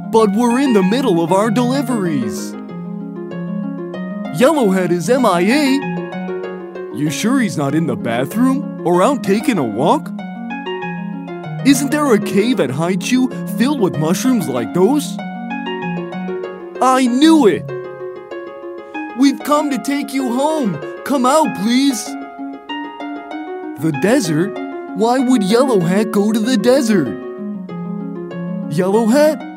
but we're in the middle of our deliveries. Yellowhead is MIA. You sure he's not in the bathroom or out taking a walk? Isn't there a cave at Haichu filled with mushrooms like those? I knew it! We've come to take you home. Come out, please. The desert? Why would Yellowhat go to the desert? Yellowhat?